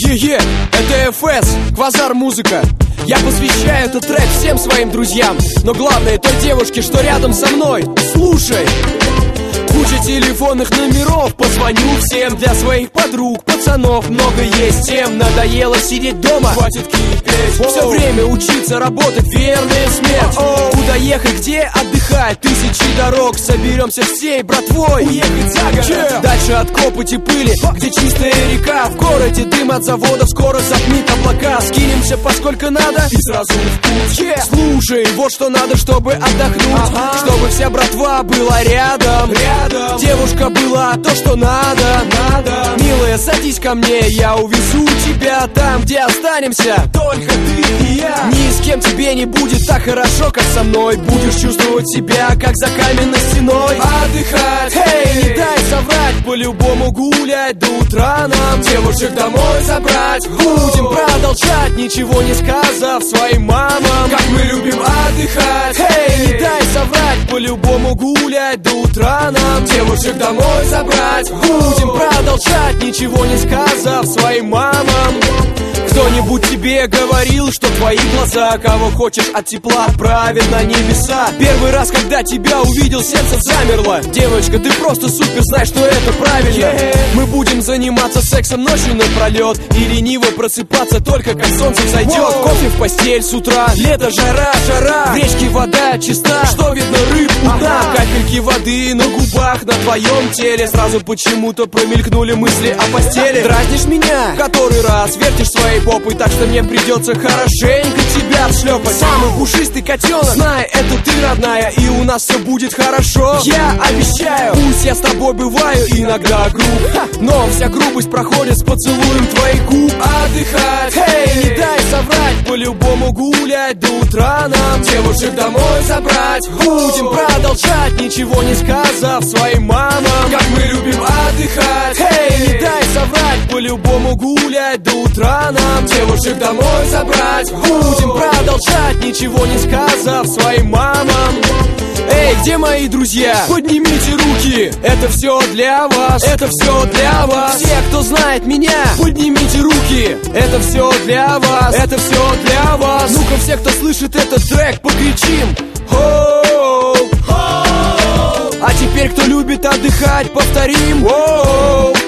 Е-е, это ФС, Квазар музыка. Я посвящаю этот трек всем своим друзьям, но главное той девушке, что рядом со мной. Слушай. Куча телефонных номеров, позвоню всем. Для своих подруг, пацанов много есть тем. Надоело сидеть дома, хватит кипеть. Все время учиться, работать, верная смерть. Куда ехать, где отдыхать, тысячи дорог. Соберемся всей братвой, уехать за город. Дальше от копоти пыли, где чистая река. В городе дым от заводов, скоро затмит облака. Скинемся поскольку надо и сразу в путь. Слушай, вот что надо, чтобы отдохнуть, чтобы вся братва была рядом. Девушка была то, что надо. Милая, садись ко мне, я увезу тебя там, где останемся только ты и я. Ни с кем тебе не будет так хорошо, как со мной. Будешь чувствовать себя, как за каменной стеной. Отдыхать, эй, не дай соврать. По-любому гулять до утра нам. Девушек домой забрать. Будем продолжать, ничего не сказав своим мамам. Как мы любим отдыхать, эй, не дай соврать. По-любому гулять до утра нам. Девушек домой забрать. Будем продолжать, ничего не сказав своим мамам. Кто-нибудь тебе говорил, что твои глаза кого хочешь от тепла отправят на небеса? Первый раз, когда тебя увидел, сердце замерло. Девочка, ты просто супер, знай, что это правильно. Мы будем заниматься сексом ночью напролет и лениво просыпаться только как солнце взойдет. Кофе в постель с утра, лето, жара. В речке вода чиста, что видно рыб у дна. Капельки воды на губах, на твоем теле. Сразу почему-то промелькнули мысли о постели. Дразнишь меня, который раз вертишь своей попой, так что мне придется хорошенько тебя отшлепать. Самый пушистый котенок, знай, это ты, родная, и у нас все будет хорошо. Я обещаю, пусть я с тобой бываю иногда груб, но вся грубость проходит с поцелуем твоих губ. Отдыхать, эй, не дай соврать. По-любому гулять до утра нам. Девушек домой забрать. Будем продолжать, ничего не сказав своим мамам. Как мы любим отдыхать, эй, не дай соврать. По-любому гулять до утра нам. Девушек домой забрать. Будем продолжать, ничего не сказав своим мамам. Эй, где мои друзья? Поднимите руки, это все для вас. Это все для вас. Все, кто знает меня, поднимите руки. Это все для вас. Это все для вас. Ну-ка, все, кто слышит этот трек, покричим. Хоу! А теперь, кто любит отдыхать, повторим. Воу!